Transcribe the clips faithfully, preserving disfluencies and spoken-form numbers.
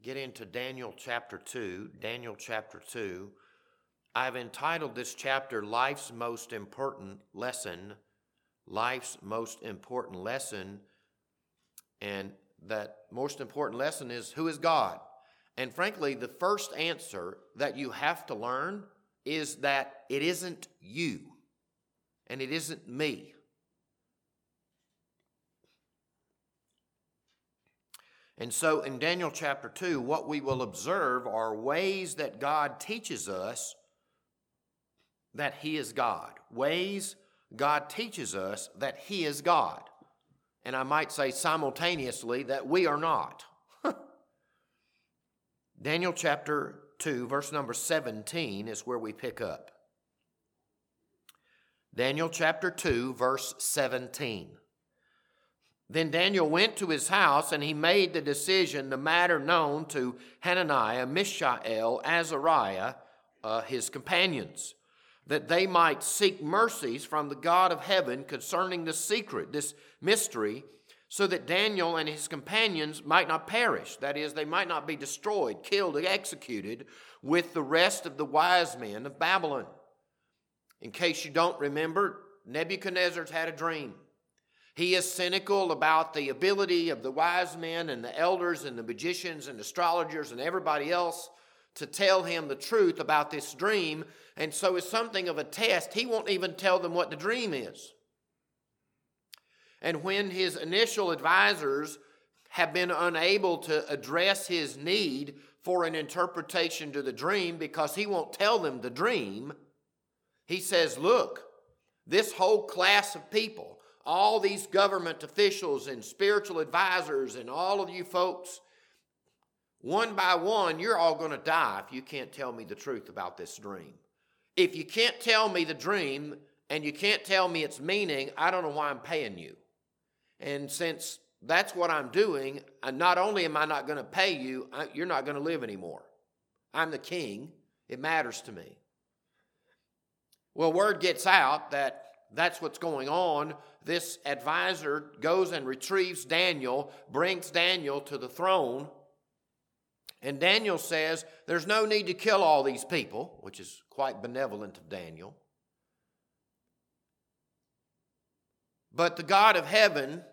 get into Daniel chapter two. Daniel chapter two. I've entitled this chapter, Life's Most Important Lesson. Life's Most Important Lesson. And that most important lesson is, who is God? And frankly, the first answer that you have to learn is that it isn't you and it isn't me. And so in Daniel chapter two, what we will observe are ways that God teaches us that He is God. Ways God teaches us that He is God. And I might say simultaneously that we are not. Daniel chapter two, verse number seventeen is where we pick up. Daniel chapter two, verse seventeen. Then Daniel went to his house, and he made the decision, the matter known to Hananiah, Mishael, Azariah, uh, his companions, that they might seek mercies from the God of heaven concerning the secret, this mystery, so that Daniel and his companions might not perish. That is, they might not be destroyed, killed, executed with the rest of the wise men of Babylon. In case you don't remember, Nebuchadnezzar's had a dream. He is cynical about the ability of the wise men and the elders and the magicians and astrologers and everybody else to tell him the truth about this dream. And so as something of a test, he won't even tell them what the dream is. And when his initial advisors have been unable to address his need for an interpretation to the dream because he won't tell them the dream, he says, look, this whole class of people, all these government officials and spiritual advisors and all of you folks, one by one, you're all going to die if you can't tell me the truth about this dream. If you can't tell me the dream and you can't tell me its meaning, I don't know why I'm paying you. And since that's what I'm doing, not only am I not going to pay you, you're not going to live anymore. I'm the king. It matters to me. Well, word gets out that that's what's going on. This advisor goes and retrieves Daniel, brings Daniel to the throne. And Daniel says, there's no need to kill all these people, which is quite benevolent of Daniel. But the God of heaven,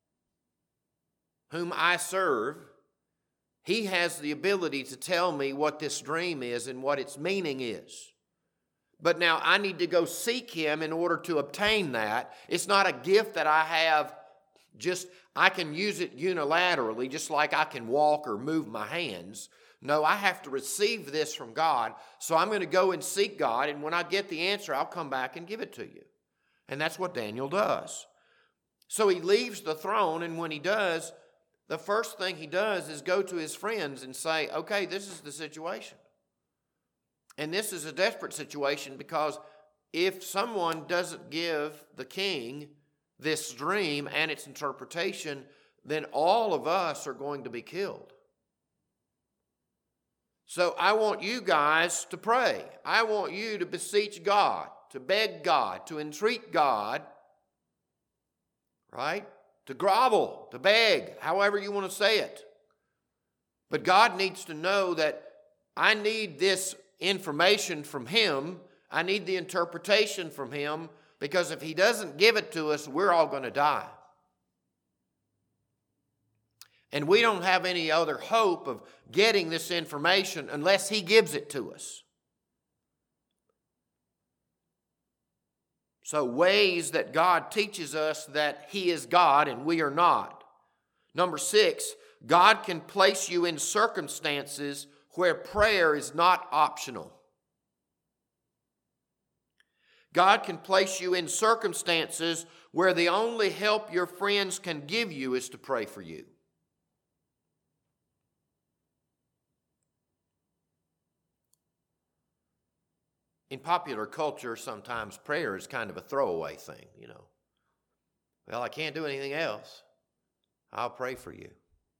whom I serve, He has the ability to tell me what this dream is and what its meaning is. But now I need to go seek Him in order to obtain that. It's not a gift that I have just, I can use it unilaterally, just like I can walk or move my hands. No, I have to receive this from God. So I'm going to go and seek God, and when I get the answer, I'll come back and give it to you. And that's what Daniel does. So he leaves the throne, and when he does, the first thing he does is go to his friends and say, okay, this is the situation. And this is a desperate situation because if someone doesn't give the king this dream and its interpretation, then all of us are going to be killed. So I want you guys to pray. I want you to beseech God, to beg God, to entreat God, right? To grovel, to beg, however you want to say it. But God needs to know that I need this information from Him. I need the interpretation from Him, because if He doesn't give it to us, we're all going to die. And we don't have any other hope of getting this information unless He gives it to us. So ways that God teaches us that He is God and we are not. Number six, God can place you in circumstances where prayer is not optional. God can place you in circumstances where the only help your friends can give you is to pray for you. In popular culture, sometimes prayer is kind of a throwaway thing, you know. Well, I can't do anything else. I'll pray for you.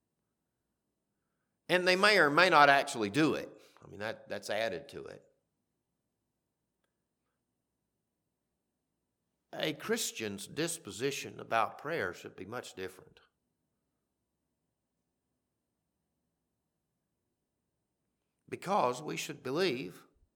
And they may or may not actually do it. I mean, that, that's added to it. A Christian's disposition about prayer should be much different. Because we should believe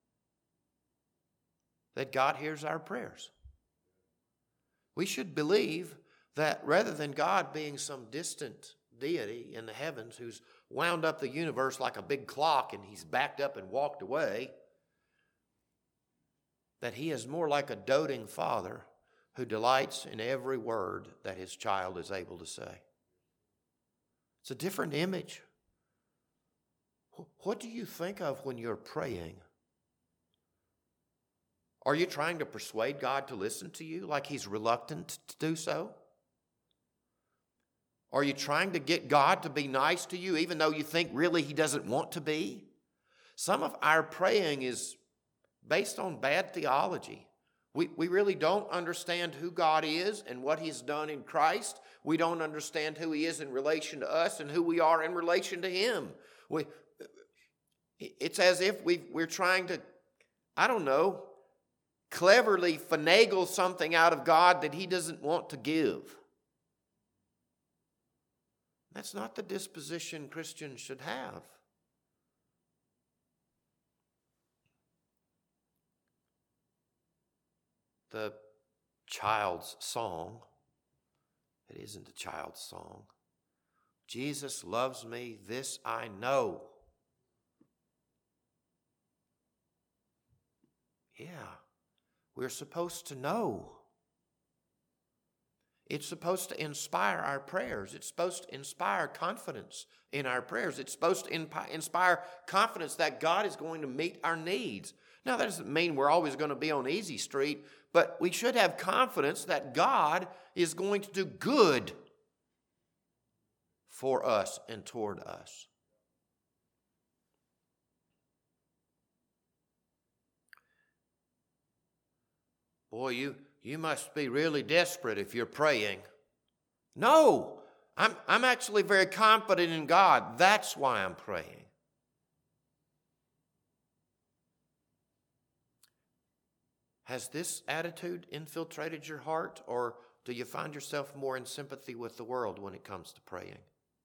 that God hears our prayers. We should believe that rather than God being some distant deity in the heavens who's wound up the universe like a big clock and he's backed up and walked away, that he is more like a doting father who delights in every word that his child is able to say. It's a different image. What do you think of when you're praying? Are you trying to persuade God to listen to you like he's reluctant to do so? Are you trying to get God to be nice to you even though you think really he doesn't want to be? Some of our praying is based on bad theology. We, we really don't understand who God is and what he's done in Christ. We don't understand who he is in relation to us and who we are in relation to him. We, it's as if we we're trying to, I don't know, cleverly finagle something out of God that he doesn't want to give. That's not the disposition Christians should have. The child's song, it isn't a child's song. Jesus loves me, this I know. Yeah, we're supposed to know. It's supposed to inspire our prayers. It's supposed to inspire confidence in our prayers. It's supposed to inspire confidence that God is going to meet our needs. Now, that doesn't mean we're always going to be on easy street, but we should have confidence that God is going to do good for us and toward us. Boy, you, you must be really desperate if you're praying. No, I'm, I'm actually very confident in God. That's why I'm praying. Has this attitude infiltrated your heart, or do you find yourself more in sympathy with the world when it comes to praying?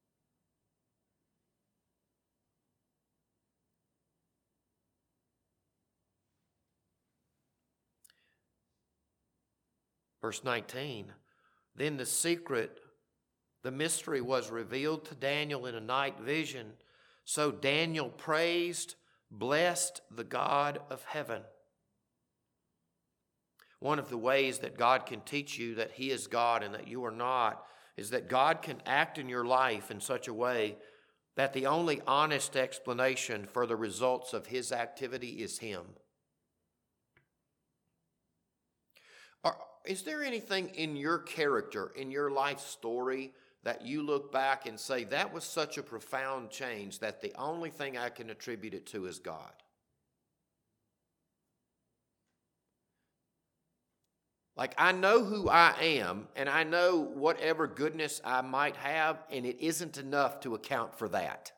Verse nineteen, then the secret, the mystery was revealed to Daniel in a night vision. So Daniel praised, blessed the God of heaven. One of the ways that God can teach you that he is God and that you are not is that God can act in your life in such a way that the only honest explanation for the results of his activity is him. Are, is there anything in your character, in your life story, that you look back and say, that was such a profound change that the only thing I can attribute it to is God? Like, I know who I am, and I know whatever goodness I might have, and it isn't enough to account for that.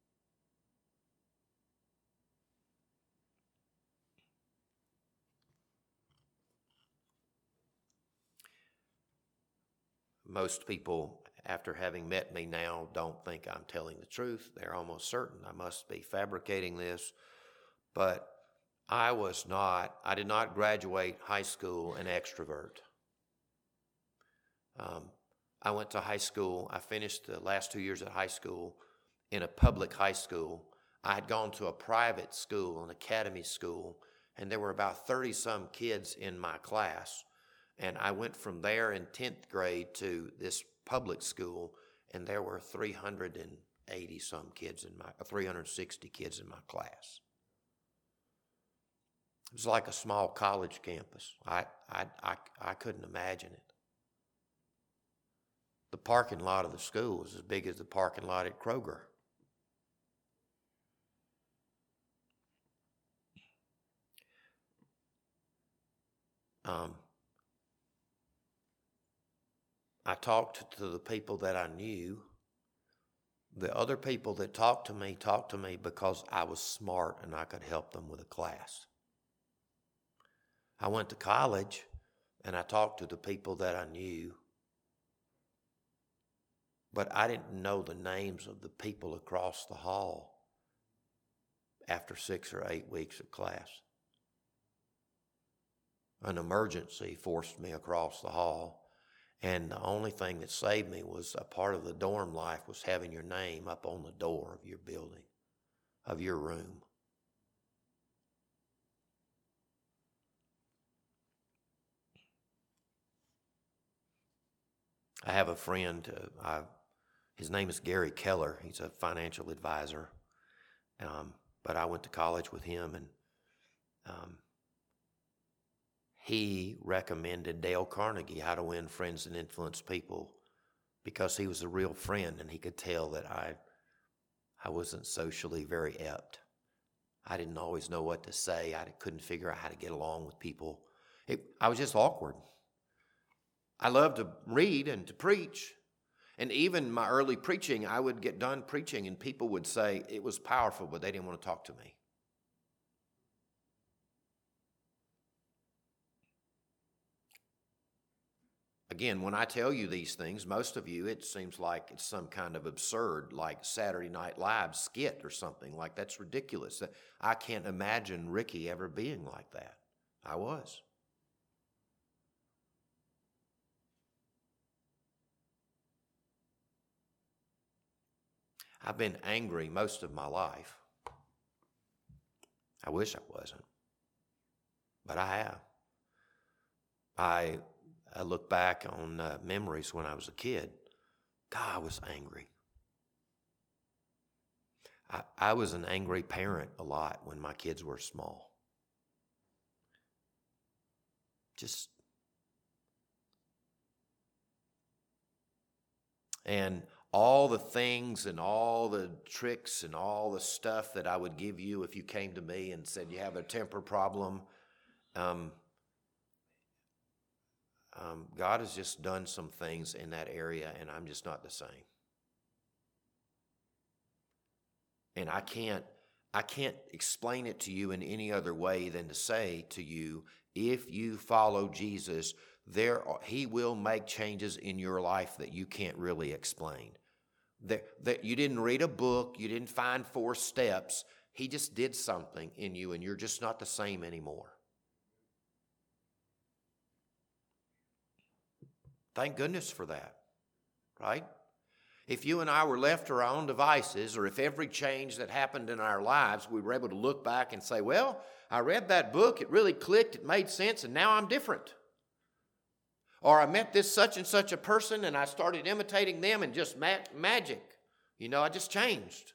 Most people, after having met me now, don't think I'm telling the truth. They're almost certain I must be fabricating this. But I was not, I did not graduate high school an extrovert. Um, I went to high school, I finished the last two years at high school in a public high school. I had gone to a private school, an academy school, and there were about thirty-some kids in my class. And I went from there in tenth grade to this public school, and there were three hundred eighty-some kids in my, three hundred sixty kids in my class. It was like a small college campus. I, I, I, I couldn't imagine it. The parking lot of the school was as big as the parking lot at Kroger. Um, I talked to the people that I knew. The other people that talked to me talked to me because I was smart and I could help them with a class. I went to college and I talked to the people that I knew, but I didn't know the names of the people across the hall. after six or eight weeks of class. An emergency forced me across the hall, and the only thing that saved me was a part of the dorm life was having your name up on the door of your building, of your room. I have a friend, uh, I, his name is Gary Keller. He's a financial advisor, um, but I went to college with him, and um, he recommended Dale Carnegie, How to Win Friends and Influence People, because he was a real friend, and he could tell that I, I wasn't socially very apt. I didn't always know what to say. I couldn't figure out how to get along with people. It, I was just awkward. I loved to read and to preach. And even my early preaching, I would get done preaching and people would say it was powerful, but they didn't want to talk to me. Again, when I tell you these things, most of you, it seems like it's some kind of absurd, like Saturday Night Live skit or something. Like, that's ridiculous. I can't imagine Ricky ever being like that. I was. I've been angry most of my life. I wish I wasn't, but I have. I, I look back on uh, memories when I was a kid. God, I was angry. I, I was an angry parent a lot when my kids were small. Just, and all the things and all the tricks and all the stuff that I would give you if you came to me and said you have a temper problem, um, um, God has just done some things in that area, and I'm just not the same. And I can't, I can't explain it to you in any other way than to say to you, if you follow Jesus, there are, he will make changes in your life that you can't really explain. That, that you didn't read a book, you didn't find four steps. He just did something in you, and you're just not the same anymore. Thank goodness for that, right? If you and I were left to our own devices, or if every change that happened in our lives, we were able to look back and say, well, I read that book, it really clicked, it made sense, and now I'm different. Or I met this such and such a person and I started imitating them and just ma- magic. You know, I just changed.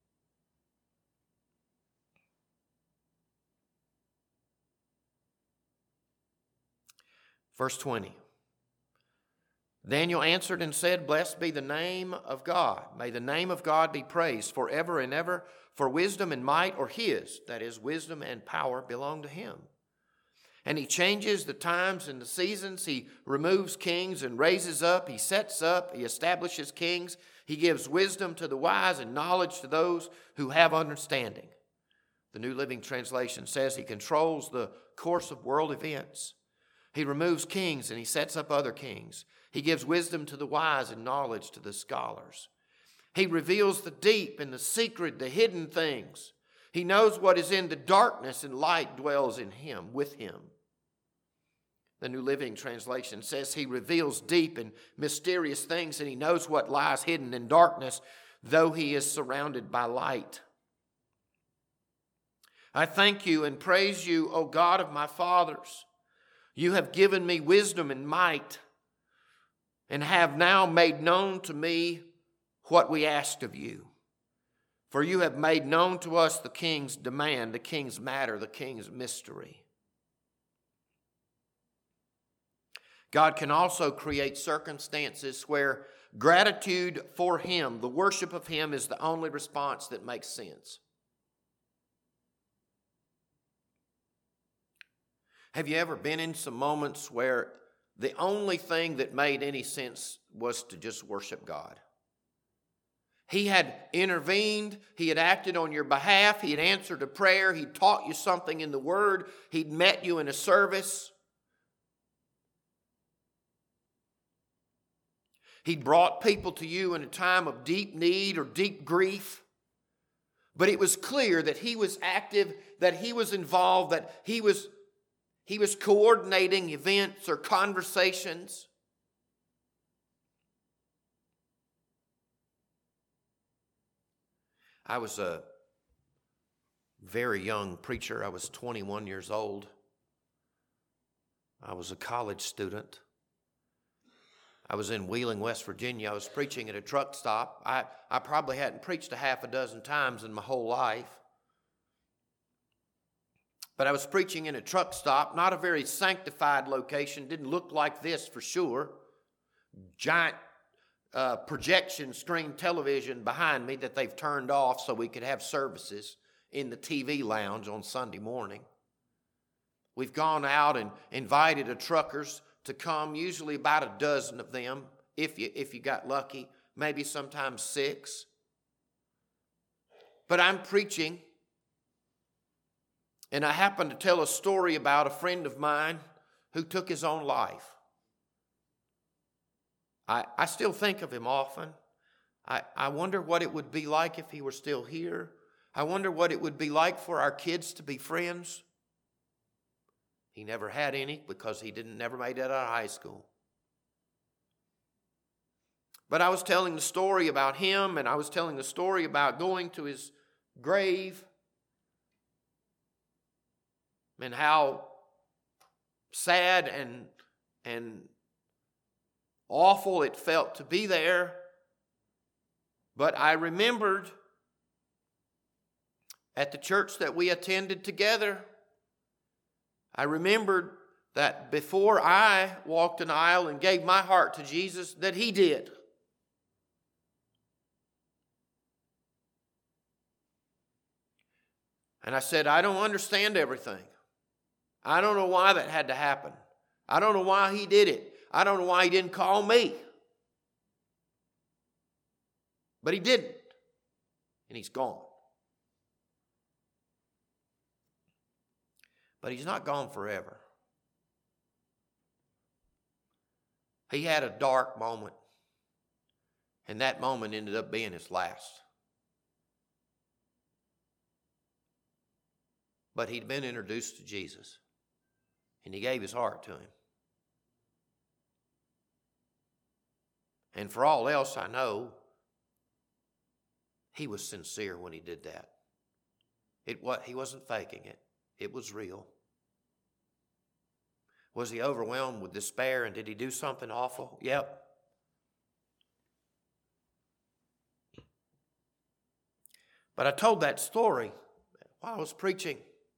Verse twenty. Daniel answered and said, blessed be the name of God. May the name of God be praised forever and ever. For wisdom and might are his. That is, wisdom and power belong to him. And he changes the times and the seasons. He removes kings and raises up. He sets up. He establishes kings. He gives wisdom to the wise and knowledge to those who have understanding. The New Living Translation says he controls the course of world events. He removes kings and he sets up other kings. He gives wisdom to the wise and knowledge to the scholars. He reveals the deep and the secret, the hidden things. He knows what is in the darkness, and light dwells in him, with him. The New Living Translation says he reveals deep and mysterious things, and he knows what lies hidden in darkness, though he is surrounded by light. I thank you and praise you, O God of my fathers. You have given me wisdom and might, and have now made known to me what we asked of you. For you have made known to us the king's demand, the king's matter, the king's mystery. God can also create circumstances where gratitude for him, the worship of him, is the only response that makes sense. Have you ever been in some moments where the only thing that made any sense was to just worship God? He had intervened. He had acted on your behalf. He had answered a prayer. He taught you something in the Word. He'd met you in a service. He brought people to you in a time of deep need or deep grief. But it was clear that he was active, that he was involved, that he was, he was coordinating events or conversations. I was a very young preacher. I was twenty-one years old. I was a college student. I was in Wheeling, West Virginia. I was preaching at a truck stop. I, I probably hadn't preached a half a dozen times in my whole life. But I was preaching in a truck stop, not a very sanctified location. Didn't look like this for sure. Giant uh, projection screen television behind me that they've turned off so we could have services in the T V lounge on Sunday morning. We've gone out and invited the truckers to come, usually about a dozen of them, if you, if you got lucky, maybe sometimes six. But I'm preaching, and I happen to tell a story about a friend of mine who took his own life. I, I still think of him often. I, I wonder what it would be like if he were still here. I wonder what it would be like for our kids to be friends. He never had any because he didn't never made it out of high school. But I was telling the story about him, and I was telling the story about going to his grave and how sad and, and awful it felt to be there. But I remembered at the church that we attended together, I remembered that before I walked an aisle and gave my heart to Jesus, that he did. And I said, I don't understand everything. I don't know why that had to happen. I don't know why he did it. I don't know why he didn't call me. But he didn't. And he's gone. But he's not gone forever. He had a dark moment, and that moment ended up being his last. But he'd been introduced to Jesus, and he gave his heart to him. And for all else I know, he was sincere when he did that. It what he wasn't faking it. It was real. Was he overwhelmed with despair, and did he do something awful? Yep. But I told that story while I was preaching.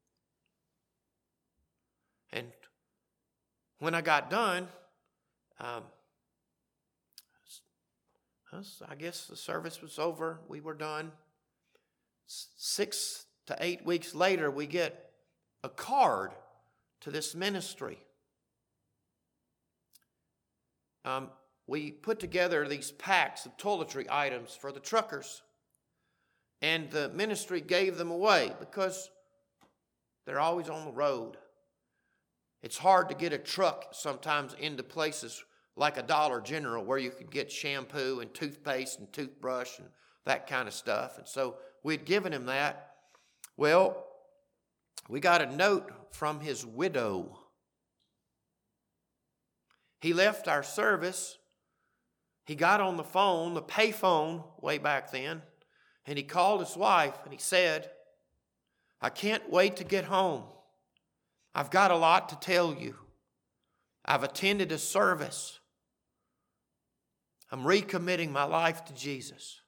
And when I got done, um, I guess the service was over. We were done. Six to eight weeks later, we get a card to this ministry. Um, we put together these packs of toiletry items for the truckers. And the ministry gave them away because they're always on the road. It's hard to get a truck sometimes into places like a Dollar General where you could get shampoo and toothpaste and toothbrush and that kind of stuff. And so we'd given him that. Well, we got a note from his widow. He left our service. He got on the phone, the pay phone way back then, and he called his wife and he said, I can't wait to get home. I've got a lot to tell you. I've attended a service. I'm recommitting my life to Jesus.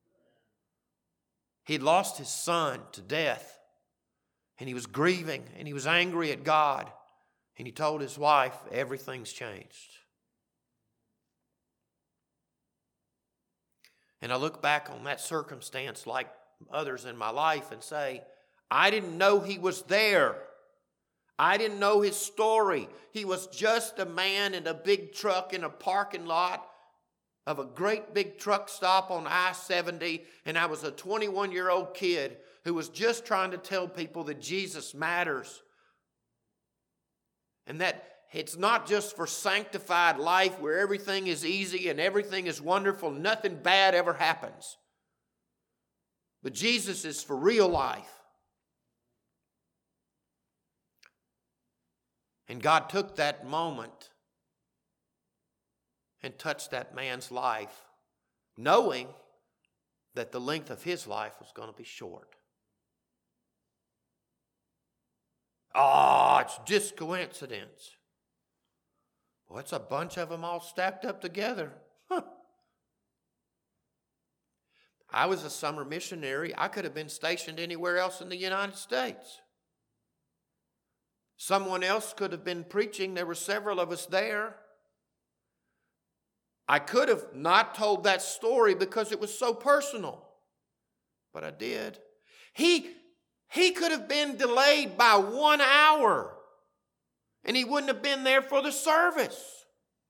He'd lost his son to death, and he was grieving, and he was angry at God, and he told his wife, everything's changed. And I look back on that circumstance like others in my life and say, I didn't know he was there. I didn't know his story. He was just a man in a big truck in a parking lot of a great big truck stop on I seventy, and I was a twenty-one-year-old kid who was just trying to tell people that Jesus matters. And that it's not just for sanctified life where everything is easy and everything is wonderful, nothing bad ever happens. But Jesus is for real life. And God took that moment and touched that man's life, knowing that the length of his life was going to be short. Oh, it's just coincidence. Well, it's a bunch of them all stacked up together. Huh. I was a summer missionary. I could have been stationed anywhere else in the United States. Someone else could have been preaching. There were several of us there. I could have not told that story because it was so personal, but I did. He, he could have been delayed by one hour, and he wouldn't have been there for the service.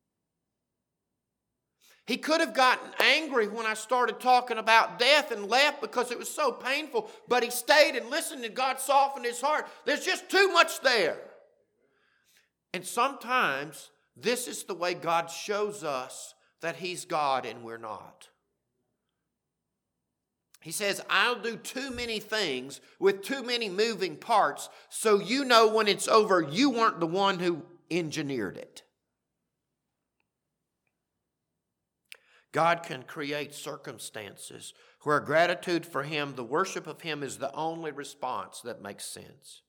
He could have gotten angry when I started talking about death and left because it was so painful, but he stayed and listened, and God softened his heart. There's just too much there. And sometimes this is the way God shows us that he's God and we're not. He says, I'll do too many things with too many moving parts so you know when it's over you weren't the one who engineered it. God can create circumstances where gratitude for him, the worship of him, is the only response that makes sense.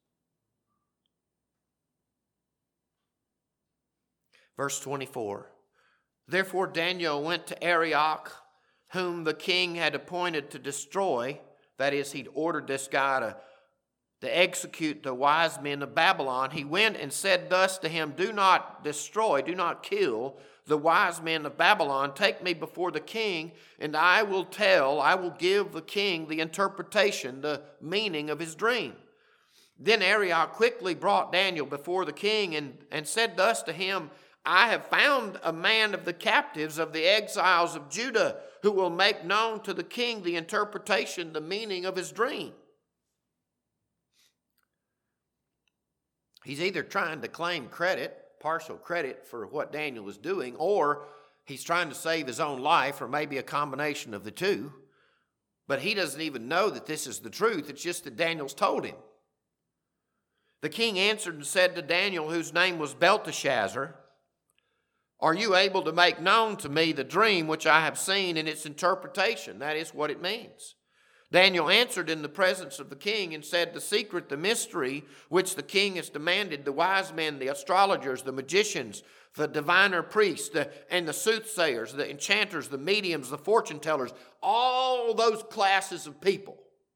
Verse twenty-four. Therefore Daniel went to Arioch, whom the king had appointed to destroy. That is, he'd ordered this guy to, to execute the wise men of Babylon. He went and said thus to him, do not destroy, do not kill the wise men of Babylon. Take me before the king, and I will tell, I will give the king the interpretation, the meaning of his dream. Then Arioch quickly brought Daniel before the king and, and said thus to him, I have found a man of the captives of the exiles of Judah who will make known to the king the interpretation, the meaning of his dream. He's either trying to claim credit, partial credit for what Daniel was doing, or he's trying to save his own life, or maybe a combination of the two. But he doesn't even know that this is the truth. It's just that Daniel's told him. The king answered and said to Daniel, whose name was Belteshazzar, are you able to make known to me the dream which I have seen in its interpretation? That is what it means. Daniel answered in the presence of the king and said, the secret, the mystery which the king has demanded, the wise men, the astrologers, the magicians, the diviner priests, the, and the soothsayers, the enchanters, the mediums, the fortune tellers, all those classes of people,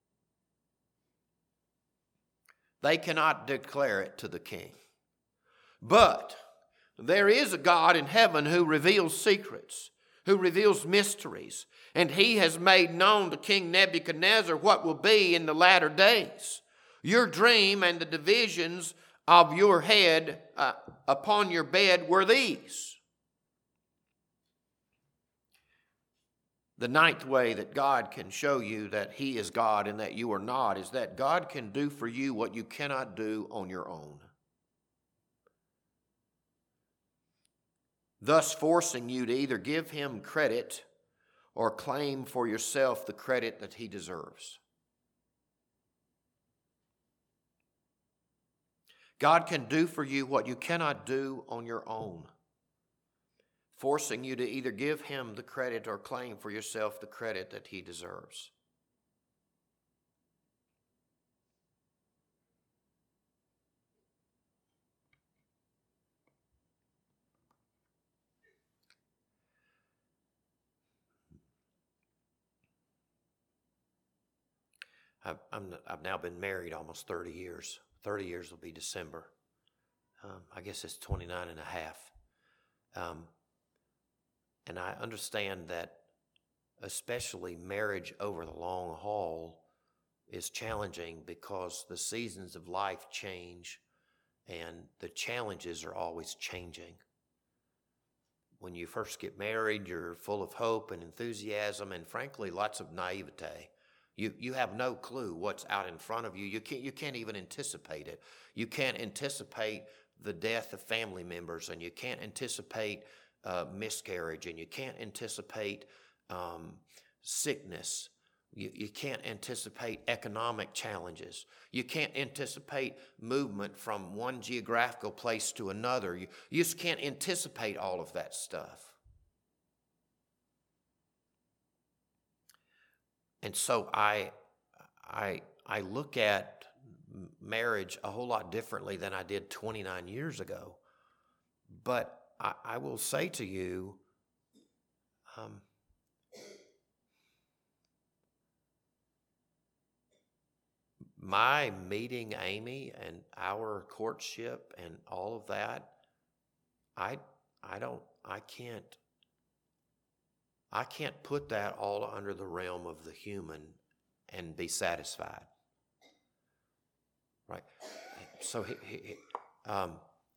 they cannot declare it to the king. But there is a God in heaven who reveals secrets, who reveals mysteries, and he has made known to King Nebuchadnezzar what will be in the latter days. Your dream and the divisions of your head uh, upon your bed were these. The ninth way that God can show you that he is God and that you are not is that God can do for you what you cannot do on your own, thus forcing you to either give him credit or claim for yourself the credit that he deserves. God can do for you what you cannot do on your own, forcing you to either give him the credit or claim for yourself the credit that he deserves. I've, I'm, I've now been married almost thirty years. thirty years will be December. Um, I guess it's twenty-nine and a half. Um, and I understand that especially marriage over the long haul is challenging because the seasons of life change and the challenges are always changing. When you first get married, you're full of hope and enthusiasm and frankly lots of naivete. You you have no clue what's out in front of you. You can't you can't even anticipate it. You can't anticipate the death of family members, and you can't anticipate uh, miscarriage, and you can't anticipate um, sickness. You, you can't anticipate economic challenges. You can't anticipate movement from one geographical place to another. You, you just can't anticipate all of that stuff. And so I, I, I look at marriage a whole lot differently than I did twenty-nine years ago. But I, I will say to you, um, my meeting Amy and our courtship and all of that, I, I don't, I can't, I can't put that all under the realm of the human and be satisfied. Right? So, he, he, um,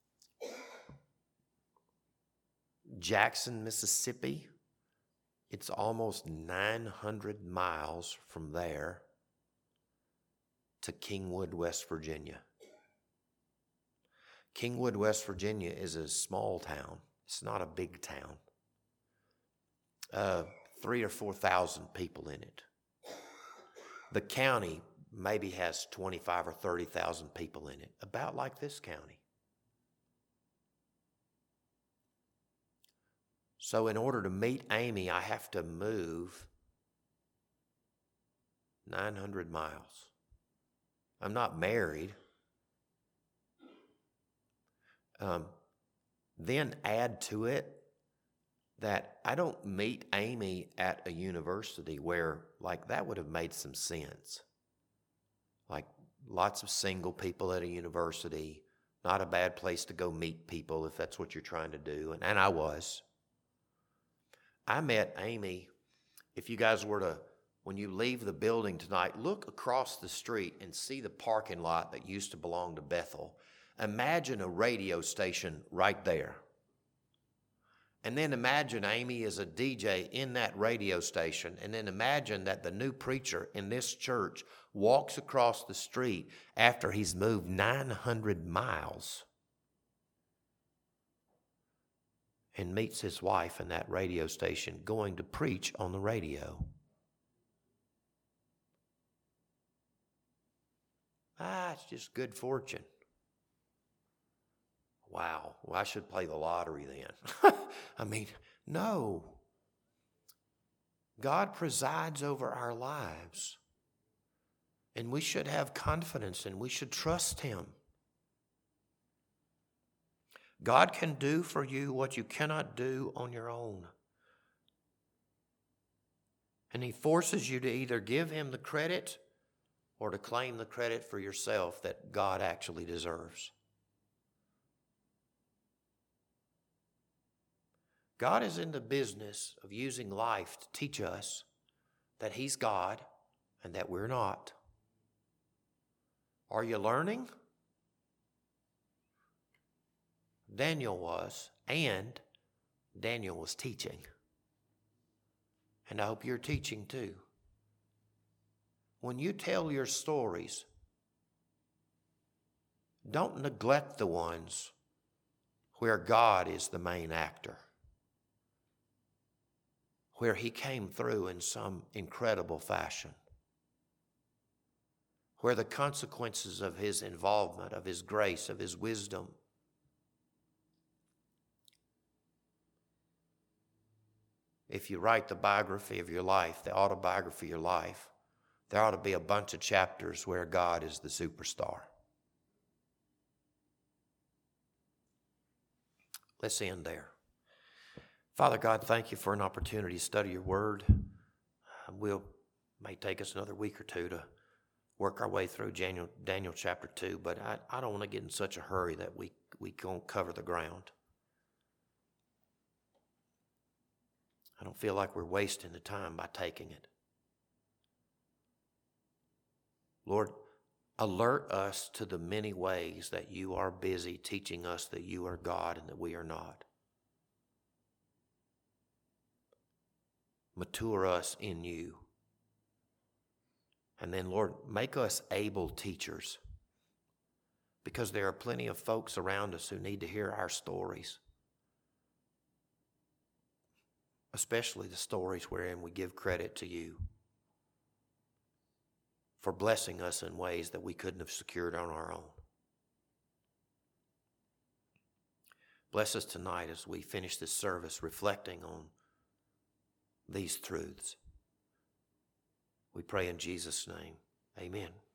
Jackson, Mississippi, it's almost nine hundred miles from there to Kingwood, West Virginia. Kingwood, West Virginia is a small town. It's not a big town. Uh, three or four thousand people in it. The county maybe has twenty-five or thirty thousand people in it, about like this county. So in order to meet Amy, I have to move nine hundred miles. I'm not married. Um, then add to it that I don't meet Amy at a university where, like, that would have made some sense. Like, lots of single people at a university, not a bad place to go meet people if that's what you're trying to do. And, and I was. I met Amy, if you guys were to, when you leave the building tonight, look across the street and see the parking lot that used to belong to Bethel. Imagine a radio station right there. And then imagine Amy is a D J in that radio station. And then imagine that the new preacher in this church walks across the street after he's moved nine hundred miles and meets his wife in that radio station going to preach on the radio. Ah, it's just good fortune. Wow, well, I should play the lottery then. I mean, no. God presides over our lives, and we should have confidence and we should trust Him. God can do for you what you cannot do on your own. And He forces you to either give Him the credit or to claim the credit for yourself that God actually deserves. God is in the business of using life to teach us that He's God and that we're not. Are you learning? Daniel was, and Daniel was teaching. And I hope you're teaching too. When you tell your stories, don't neglect the ones where God is the main actor, where He came through in some incredible fashion, where the consequences of His involvement, of His grace, of His wisdom, if you write the biography of your life, the autobiography of your life, there ought to be a bunch of chapters where God is the superstar. Let's end there. Father God, thank You for an opportunity to study Your Word. We'll may take us another week or two to work our way through Daniel, Daniel chapter two, but I, I don't want to get in such a hurry that we, we won't cover the ground. I don't feel like we're wasting the time by taking it. Lord, alert us to the many ways that You are busy teaching us that You are God and that we are not. Mature us in You. And then, Lord, make us able teachers, because there are plenty of folks around us who need to hear our stories, especially the stories wherein we give credit to You. for blessing us in ways that we couldn't have secured on our own. Bless us tonight as we finish this service reflecting on these truths. We pray in Jesus' name. Amen.